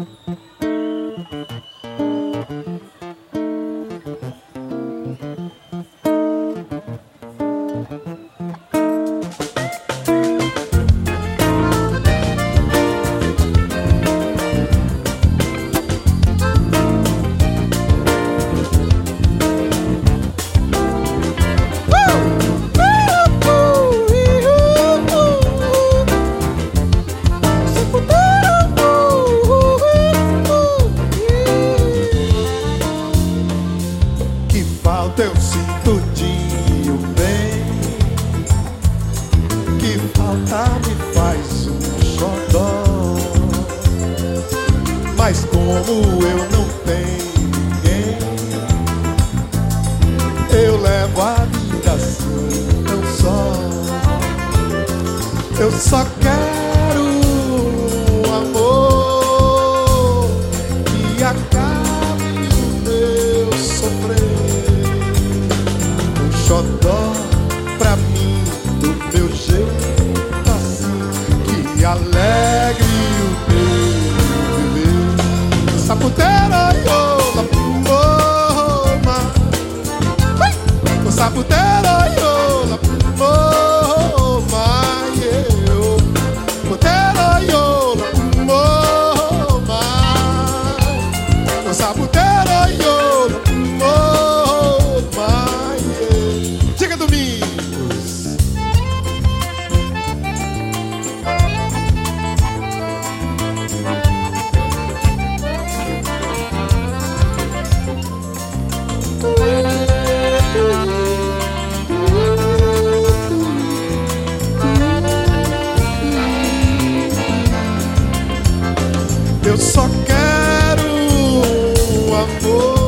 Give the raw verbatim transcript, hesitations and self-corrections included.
Eu sinto de o bem que falta me faz um xodó. Mas como eu não tenho ninguém, eu levo a vida assim tão só. Eu só quero um amor que acabe o meu sofrer. Xodó pra mim, do meu jeito assim, que alegre o meu viver. Saputeiro, iola, puma. O saputeiro, iola, puma. Saputeiro, iola, puma. O saputeiro, iola, puma. Eu só quero um amor